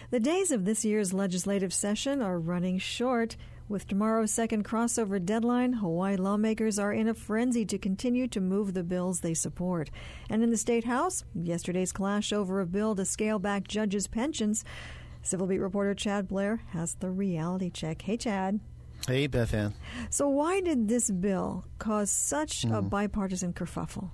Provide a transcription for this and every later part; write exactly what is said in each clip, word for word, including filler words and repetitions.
The days of this year's legislative session are running short. With tomorrow's second crossover deadline, Hawaii lawmakers are in a frenzy to continue to move the bills they support. And in the State House, yesterday's clash over a bill to scale back judges' pensions. Civil Beat reporter Chad Blair has the reality check. Hey, Chad. Hey, Beth Ann. So why did this bill cause such mm. a bipartisan kerfuffle?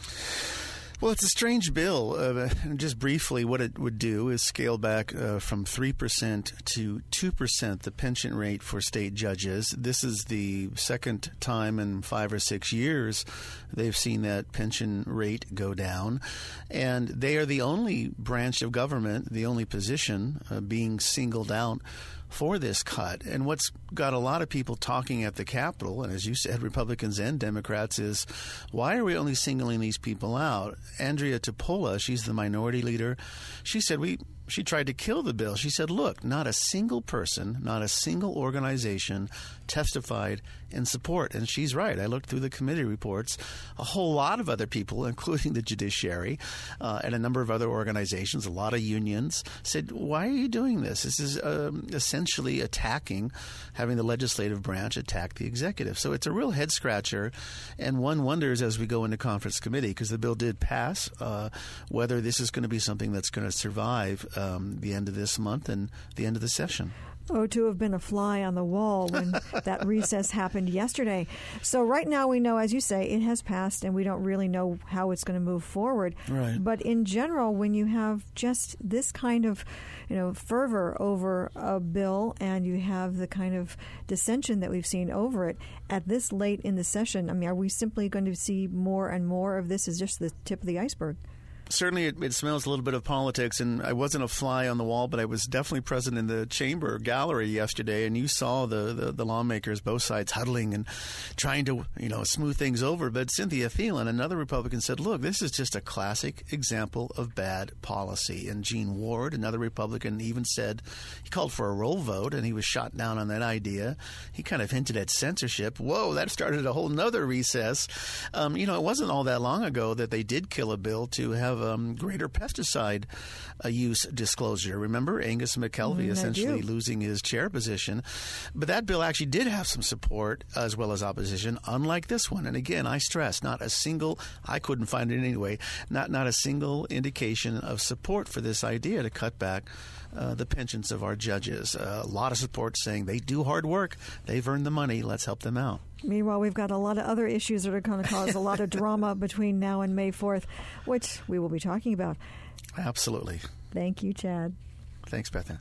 Well, it's a strange bill. Uh, just briefly, what it would do is scale back uh, from three percent to two percent the pension rate for state judges. This is the second time in five or six years they've seen that pension rate go down. And they are the only branch of government, the only position uh, being singled out for this cut. And what's got a lot of people talking at the Capitol, and as you said, Republicans and Democrats, is why are we only singling these people out? Andrea Topola, she's the minority leader, she said we she tried to kill the bill. She said, look, not a single person, not a single organization testified in support. And she's right. I looked through the committee reports. A whole lot of other people, including the judiciary uh, and a number of other organizations, a lot of unions, said, why are you doing this? This is um, essentially attacking, having the legislative branch attack the executive. So it's a real head scratcher. And one wonders as we go into conference committee, because the bill did pass, uh, whether this is going to be something that's going to survive Um, the end of this month and the end of the session. Oh, to have been a fly on the wall when that recess happened yesterday. So right now we know, as you say, it has passed and we don't really know how it's going to move forward. Right. But in general, when you have just this kind of, you know, fervor over a bill and you have the kind of dissension that we've seen over it at this late in the session, I mean, are we simply going to see more and more of this as just the tip of the iceberg? Certainly, it, it smells a little bit of politics, and I wasn't a fly on the wall, but I was definitely present in the chamber gallery yesterday, and you saw the, the, the lawmakers, both sides, huddling and trying to, you know, smooth things over. But Cynthia Thielen, another Republican, said, look, this is just a classic example of bad policy. And Gene Ward, another Republican, even said he called for a roll vote, and he was shot down on that idea. He kind of hinted at censorship. Whoa, that started a whole nother recess. Um, you know, it wasn't all that long ago that they did kill a bill to have Um, greater pesticide uh, use disclosure. Remember Angus McKelvey mm, essentially losing his chair position. But that bill actually did have some support as well as opposition, unlike this one. And again, I stress, not a single, I couldn't find it anyway, not, not a single indication of support for this idea to cut back uh, the pensions of our judges. Uh, a lot of support saying they do hard work, they've earned the money, let's help them out. Meanwhile, we've got a lot of other issues that are going to cause a lot of drama between now and May fourth, which we will be talking about. Absolutely. Thank you, Chad. Thanks, Beth Ann.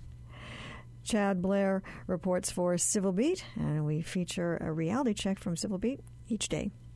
Chad Blair reports for Civil Beat, and we feature a reality check from Civil Beat each day.